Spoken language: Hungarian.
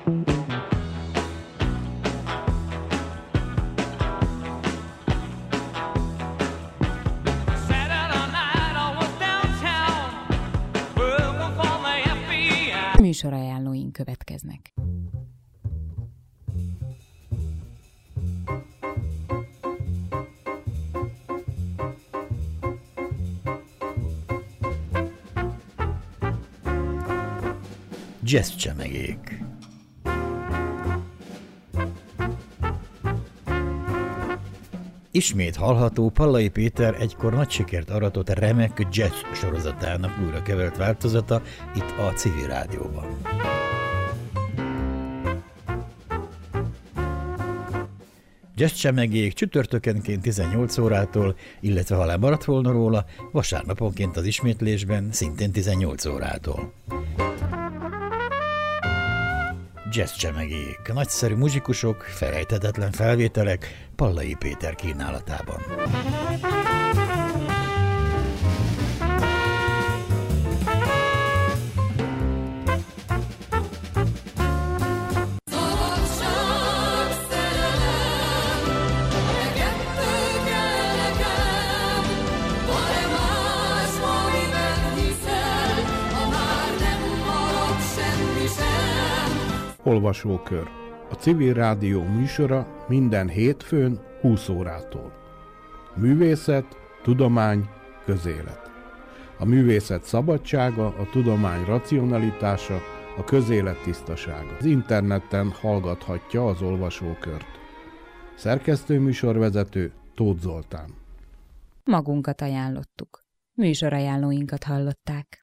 Műsorajánlóink következnek. Jazz csemegék. Ismét hallható Pallai Péter egykor nagy sikert aratott remek jazz sorozatának újra kevert változata itt a Civil Rádióban. Jazz csemegék csütörtökenként 18 órától, illetve ha lemaradt volna róla, vasárnaponként az ismétlésben szintén 18 órától. Jazz csemegék, nagyszerű muzsikusok, felejthetetlen felvételek Pallai Péter kínálatában. Olvasókör. A Civil Rádió műsora minden hétfőn 20 órától. Művészet, tudomány, közélet. A művészet szabadsága, a tudomány racionalitása, a közélet tisztasága. Az interneten hallgathatja az olvasókört. Szerkesztőműsorvezető Tóth Zoltán. Magunkat ajánlottuk. Műsorajánlóinkat hallották.